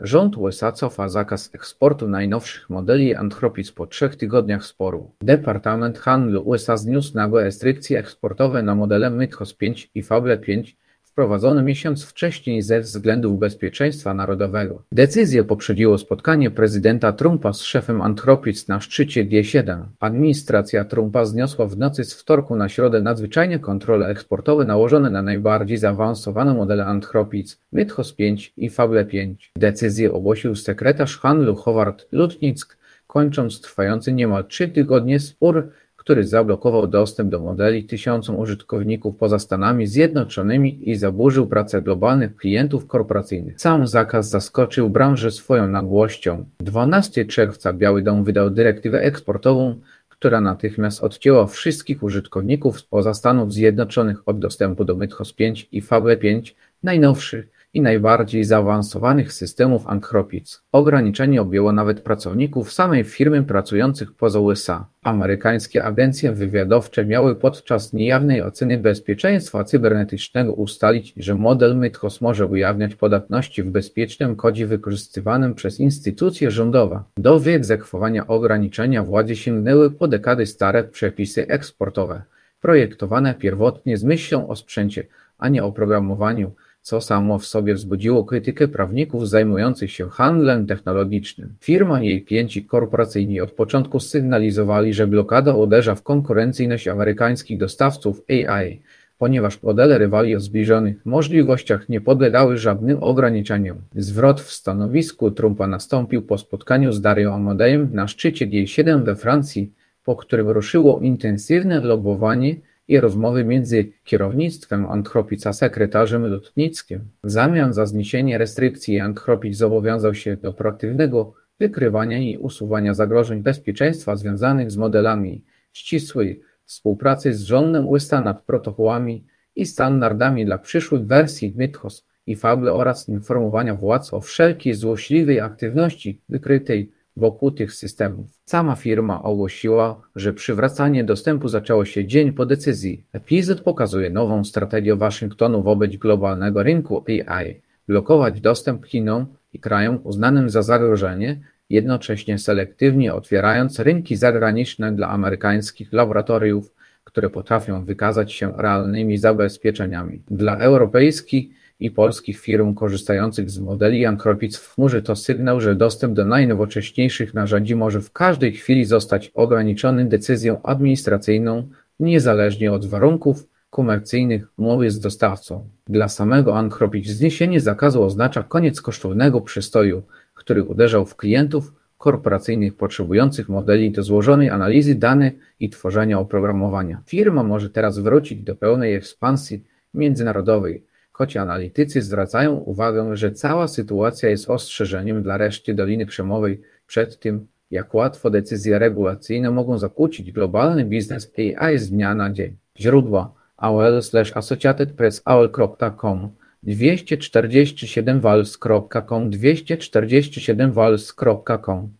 Rząd USA cofa zakaz eksportu najnowszych modeli Anthropic po 3 tygodniach sporu. Departament Handlu USA zniósł nagłe restrykcje eksportowe na modele Mythos 5 i Fable 5 wprowadzone miesiąc wcześniej ze względów bezpieczeństwa narodowego. Decyzję poprzedziło spotkanie prezydenta Trumpa z szefem Anthropic na szczycie G7. Administracja Trumpa zniosła w nocy z wtorku na środę nadzwyczajne kontrole eksportowe nałożone na najbardziej zaawansowane modele Anthropic, Mythos 5 i Fable 5. Decyzję ogłosił sekretarz handlu Howard Lutnick, kończąc trwający niemal 3 tygodnie spór, który zablokował dostęp do modeli tysiącom użytkowników poza Stanami Zjednoczonymi i zaburzył pracę globalnych klientów korporacyjnych. Sam zakaz zaskoczył branżę swoją nagłością. 12 czerwca Biały Dom wydał dyrektywę eksportową, która natychmiast odcięła wszystkich użytkowników spoza Stanów Zjednoczonych od dostępu do Mythos 5 i Fable 5, najnowszych i najbardziej zaawansowanych systemów Anthropic. Ograniczenie objęło nawet pracowników samej firmy pracujących poza USA. Amerykańskie agencje wywiadowcze miały podczas niejawnej oceny bezpieczeństwa cybernetycznego ustalić, że model Mythos może ujawniać podatności w bezpiecznym kodzie wykorzystywanym przez instytucje rządowe. Do wyegzekwowania ograniczenia władze sięgnęły po dekady stare przepisy eksportowe, projektowane pierwotnie z myślą o sprzęcie, a nie oprogramowaniu, co samo w sobie wzbudziło krytykę prawników zajmujących się handlem technologicznym. Firma i jej klienci korporacyjni od początku sygnalizowali, że blokada uderza w konkurencyjność amerykańskich dostawców AI, ponieważ modele rywali o zbliżonych możliwościach nie podlegały żadnym ograniczeniom. Zwrot w stanowisku Trumpa nastąpił po spotkaniu z Dario Amodejem na szczycie G7 we Francji, po którym ruszyło intensywne lobbowanie i rozmowy między kierownictwem Anthropic a sekretarzem Lutnickiem. W zamian za zniesienie restrykcji Anthropic zobowiązał się do proaktywnego wykrywania i usuwania zagrożeń bezpieczeństwa związanych z modelami, ścisłej współpracy z rządem USA nad protokołami i standardami dla przyszłych wersji Mythos i Fable oraz informowania władz o wszelkiej złośliwej aktywności wykrytej wokół tych systemów. Sama firma ogłosiła, że przywracanie dostępu zaczęło się dzień po decyzji. Epizod pokazuje nową strategię Waszyngtonu wobec globalnego rynku AI. Blokować dostęp Chinom i krajom uznanym za zagrożenie, jednocześnie selektywnie otwierając rynki zagraniczne dla amerykańskich laboratoriów, które potrafią wykazać się realnymi zabezpieczeniami. Dla europejskich i polskich firm korzystających z modeli Anthropic w chmurze to sygnał, że dostęp do najnowocześniejszych narzędzi może w każdej chwili zostać ograniczony decyzją administracyjną, niezależnie od warunków komercyjnych umowy z dostawcą. Dla samego Anthropic zniesienie zakazu oznacza koniec kosztownego przystoju, który uderzał w klientów korporacyjnych potrzebujących modeli do złożonej analizy danych i tworzenia oprogramowania. Firma może teraz wrócić do pełnej ekspansji międzynarodowej, choć analitycy zwracają uwagę, że cała sytuacja jest ostrzeżeniem dla reszty Doliny Krzemowej przed tym, jak łatwo decyzje regulacyjne mogą zakłócić globalny biznes AI z dnia na dzień. Źródła: AOL/Associated Press, AOL.com, 247vals.com, 247vals.com